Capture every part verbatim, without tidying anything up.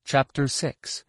Chapter six.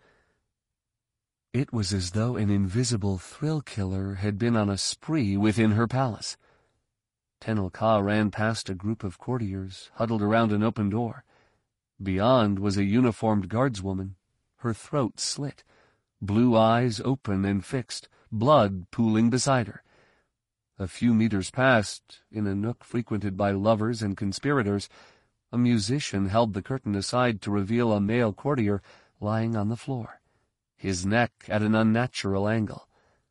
It was as though an invisible thrill-killer had been on a spree within her palace. Tenel Ka ran past a group of courtiers huddled around an open door. Beyond was a uniformed guardswoman, her throat slit, blue eyes open and fixed, blood pooling beside her. A few meters past, in a nook frequented by lovers and conspirators, a musician held the curtain aside to reveal a male courtier lying on the floor, his neck at an unnatural angle.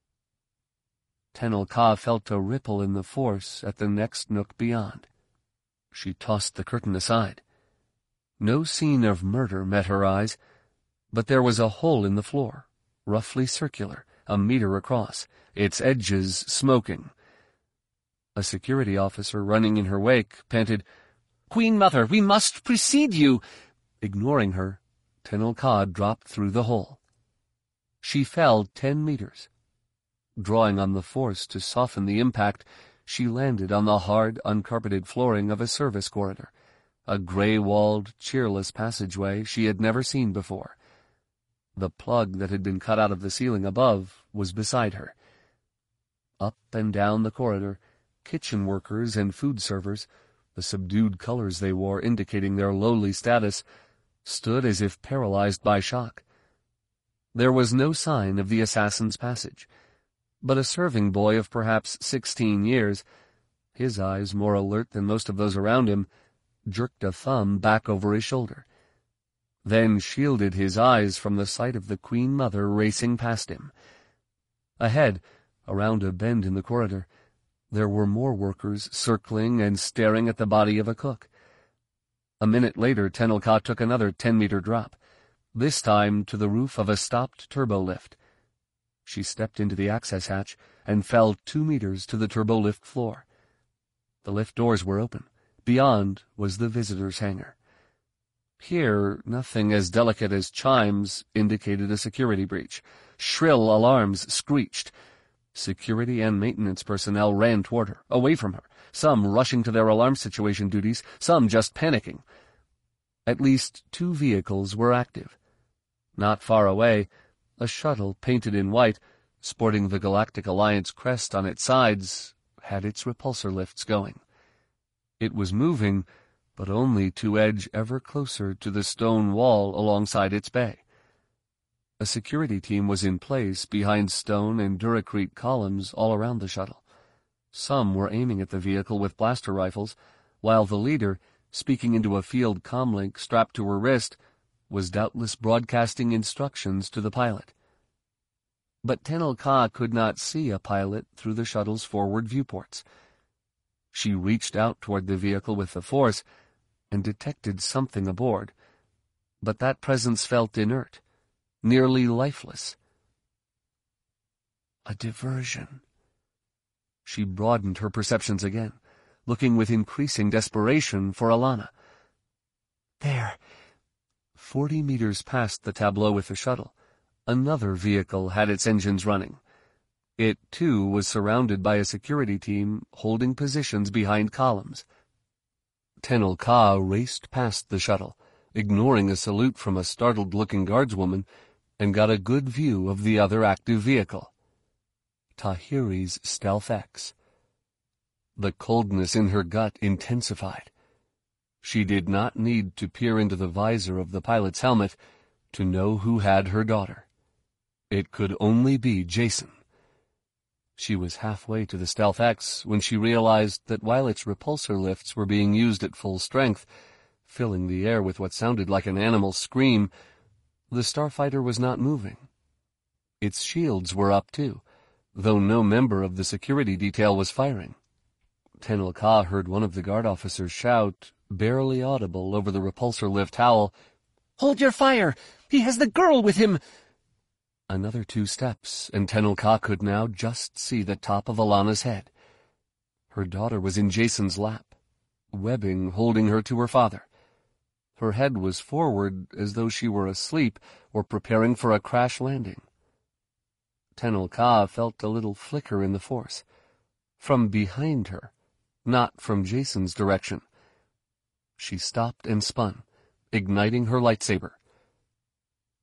Tenel Ka felt a ripple in the force at the next nook beyond. She tossed the curtain aside. No scene of murder met her eyes, but there was a hole in the floor, roughly circular, a meter across, its edges smoking. A security officer running in her wake panted, "Queen Mother, we must precede you!" Ignoring her, Tenel Ka dropped through the hole. She fell ten meters. Drawing on the force to soften the impact, she landed on the hard, uncarpeted flooring of a service corridor, a gray-walled, cheerless passageway she had never seen before. The plug that had been cut out of the ceiling above was beside her. Up and down the corridor, kitchen workers and food servers, the subdued colors they wore indicating their lowly status, stood as if paralyzed by shock. There was no sign of the assassin's passage, but a serving boy of perhaps sixteen years, his eyes more alert than most of those around him, jerked a thumb back over his shoulder, then shielded his eyes from the sight of the Queen Mother racing past him. Ahead, around a bend in the corridor, there were more workers circling and staring at the body of a cook. A minute later, Tenel Ka took another ten-meter drop, this time to the roof of a stopped turbo-lift. She stepped into the access hatch and fell two meters to the turbo-lift floor. The lift doors were open. Beyond was the visitor's hangar. Here, nothing as delicate as chimes indicated a security breach. Shrill alarms screeched. Security and maintenance personnel ran toward her, away from her, some rushing to their alarm situation duties, some just panicking. At least two vehicles were active. Not far away, a shuttle painted in white, sporting the Galactic Alliance crest on its sides, had its repulsor lifts going. It was moving, but only to edge ever closer to the stone wall alongside its bay. A security team was in place behind stone and Duracrete columns all around the shuttle. Some were aiming at the vehicle with blaster rifles, while the leader, speaking into a field comlink strapped to her wrist, was doubtless broadcasting instructions to the pilot. But Tenel Ka could not see a pilot through the shuttle's forward viewports. She reached out toward the vehicle with the force and detected something aboard, but that presence felt inert, nearly lifeless. A diversion. She broadened her perceptions again, looking with increasing desperation for Alana. There. Forty meters past the tableau with the shuttle, another vehicle had its engines running. It, too, was surrounded by a security team holding positions behind columns. Tenel Ka raced past the shuttle, ignoring a salute from a startled-looking guardswoman, and got a good view of the other active vehicle. Tahiri's Stealth X. The coldness in her gut intensified. She did not need to peer into the visor of the pilot's helmet to know who had her daughter. It could only be Jason. She was halfway to the Stealth X when she realized that while its repulsor lifts were being used at full strength, filling the air with what sounded like an animal's scream, the starfighter was not moving. Its shields were up, too, though no member of the security detail was firing. Tenel Ka heard one of the guard officers shout, barely audible over the repulsor lift howl, "Hold your fire! He has the girl with him!" Another two steps, and Tenel Ka could now just see the top of Alana's head. Her daughter was in Jason's lap, webbing holding her to her father. Her head was forward as though she were asleep or preparing for a crash landing. Tenel Ka felt a little flicker in the force. From behind her, not from Jason's direction. She stopped and spun, igniting her lightsaber.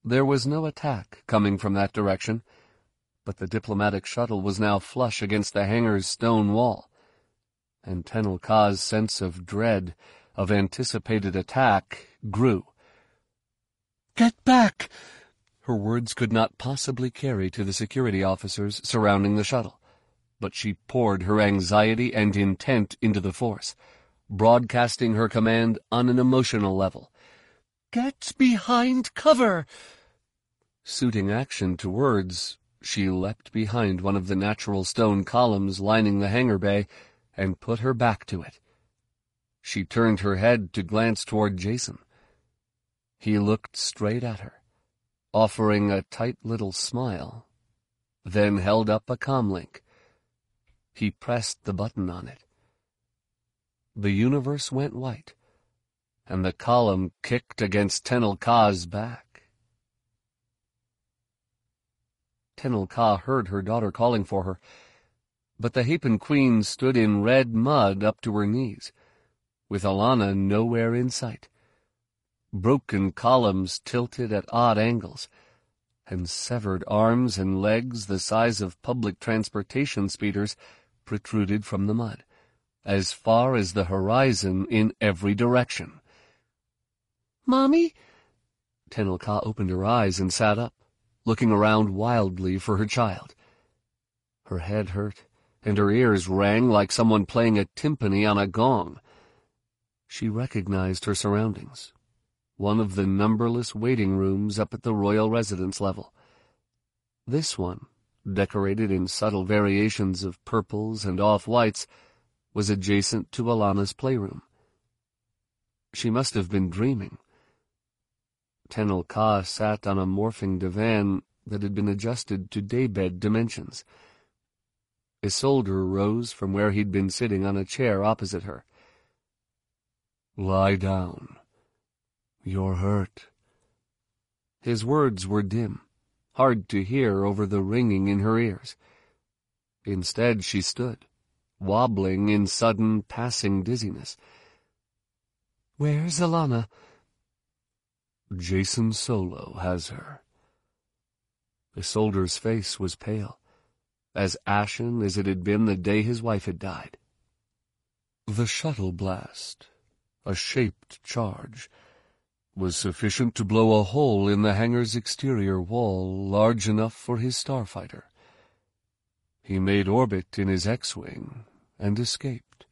There was no attack coming from that direction, but the diplomatic shuttle was now flush against the hangar's stone wall, and Tenel Ka's sense of dread, of anticipated attack, grew. "Get back!" Her words could not possibly carry to the security officers surrounding the shuttle, but she poured her anxiety and intent into the force, broadcasting her command on an emotional level. "Get behind cover!" Suiting action to words, she leapt behind one of the natural stone columns lining the hangar bay and put her back to it. She turned her head to glance toward Jacen. He looked straight at her, offering a tight little smile, then held up a comlink. He pressed the button on it. The universe went white, and the column kicked against Tenel Ka's back. Tenel Ka heard her daughter calling for her, but the Hapen Queen stood in red mud up to her knees, with Allana nowhere in sight. Broken columns tilted at odd angles, and severed arms and legs the size of public transportation speeders protruded from the mud, as far as the horizon in every direction. "Mommy?" Tenel Ka opened her eyes and sat up, looking around wildly for her child. Her head hurt, and her ears rang like someone playing a timpani on a gong. She recognized her surroundings. One of the numberless waiting rooms up at the royal residence level. This one, decorated in subtle variations of purples and off-whites, was adjacent to Allana's playroom. She must have been dreaming. Tenel Ka sat on a morphing divan that had been adjusted to daybed dimensions. Isolde rose from where he'd been sitting on a chair opposite her. "Lie down. You're hurt." His words were dim, hard to hear over the ringing in her ears. Instead she stood, wobbling in sudden passing dizziness. "Where's Allana?" "Jacen Solo has her." Isolde's face was pale, as ashen as it had been the day his wife had died. The shuttle blast, a shaped charge, was sufficient to blow a hole in the hangar's exterior wall large enough for his starfighter. He made orbit in his X-wing and escaped.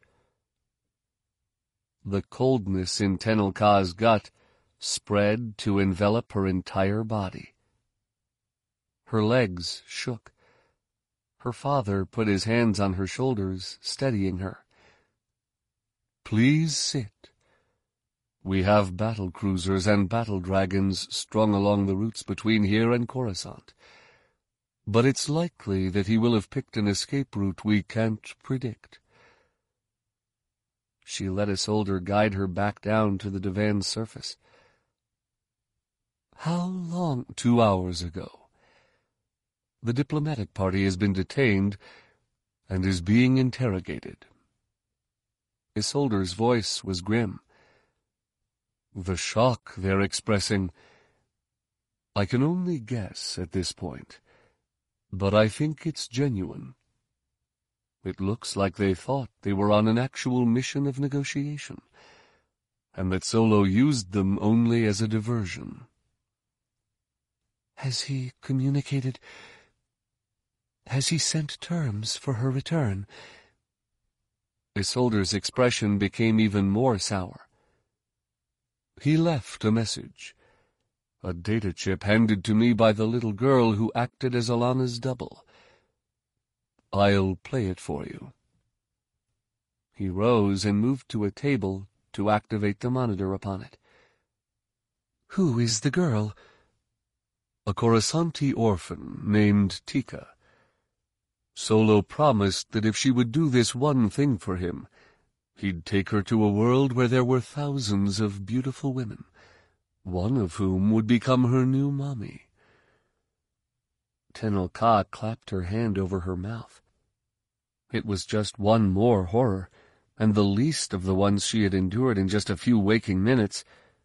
The coldness in Tenel Ka's gut spread to envelop her entire body. Her legs shook. Her father put his hands on her shoulders, steadying her. "Please sit. We have battle cruisers and battle dragons strung along the routes between here and Coruscant. But it's likely that he will have picked an escape route we can't predict." She let Isolde guide her back down to the divan's surface. "How long?" "Two hours ago. The diplomatic party has been detained and is being interrogated." Isolde's voice was grim. "The shock they're expressing, I can only guess at this point, but I think it's genuine. It looks like they thought they were on an actual mission of negotiation, and that Solo used them only as a diversion." "Has he communicated? Has he sent terms for her return?" Isolde's expression became even more sour. "He left a message, a data chip handed to me by the little girl who acted as Allana's double. I'll play it for you." He rose and moved to a table to activate the monitor upon it. "Who is the girl?" "A Coruscanti orphan named Tika. Solo promised that if she would do this one thing for him, he'd take her to a world where there were thousands of beautiful women, one of whom would become her new mommy." Tenel Ka clapped her hand over her mouth. It was just one more horror, and the least of the ones she had endured in just a few waking minutes,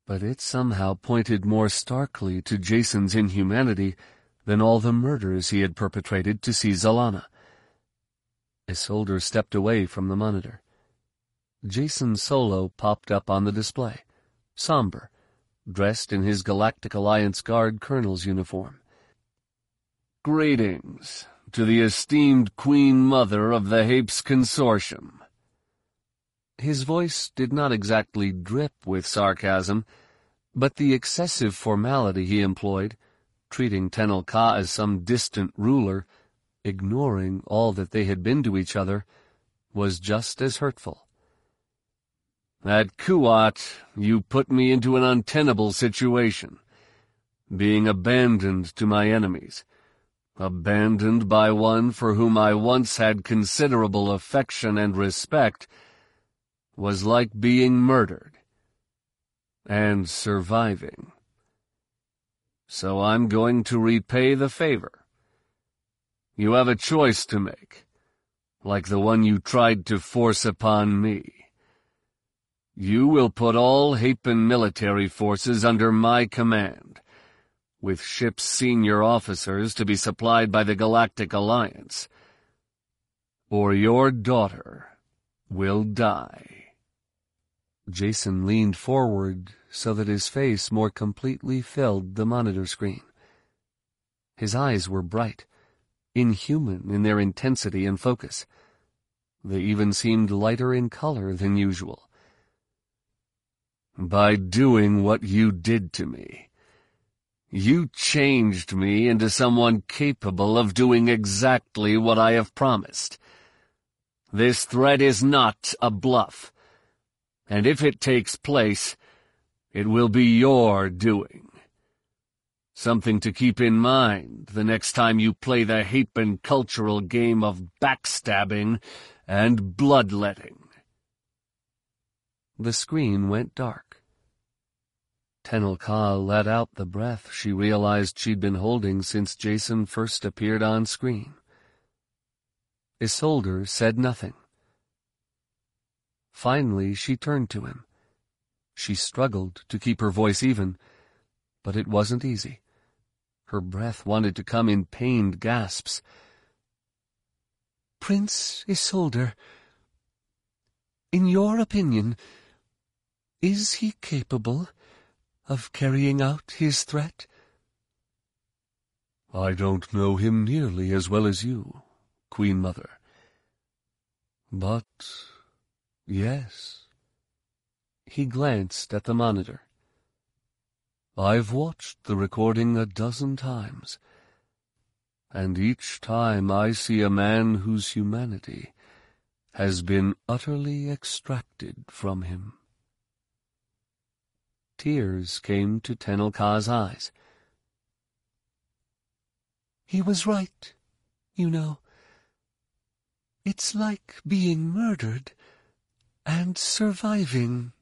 but it somehow pointed more starkly to Jason's inhumanity than all the murders he had perpetrated to see Zalana. Isolde stepped away from the monitor. Jason Solo popped up on the display, somber, dressed in his Galactic Alliance Guard colonel's uniform. "Greetings to the esteemed Queen Mother of the Hapes Consortium." His voice did not exactly drip with sarcasm, but the excessive formality he employed, treating Tenel Ka as some distant ruler, ignoring all that they had been to each other, was just as hurtful. "At Kuat, you put me into an untenable situation, being abandoned to my enemies, abandoned by one for whom I once had considerable affection and respect, was like being murdered, and surviving. So I'm going to repay the favor. You have a choice to make, like the one you tried to force upon me. You will put all Hapen military forces under my command, with ship's senior officers to be supplied by the Galactic Alliance, or your daughter will die." Jason leaned forward so that his face more completely filled the monitor screen. His eyes were bright, inhuman in their intensity and focus. They even seemed lighter in color than usual. "By doing what you did to me, you changed me into someone capable of doing exactly what I have promised. This threat is not a bluff, and if it takes place, it will be your doing. Something to keep in mind the next time you play the Hapen cultural game of backstabbing and bloodletting." The screen went dark. Tenel Ka let out the breath she realized she'd been holding since Jason first appeared on screen. Isolde said nothing. Finally, she turned to him. She struggled to keep her voice even, but it wasn't easy. Her breath wanted to come in pained gasps. "Prince Isolde, in your opinion, is he capable of carrying out his threat?" "I don't know him nearly as well as you, Queen Mother. But, yes." He glanced at the monitor. "I've watched the recording a dozen times, and each time I see a man whose humanity has been utterly extracted from him." Tears came to Tenel Ka's eyes. "He was right, you know. It's like being murdered and surviving."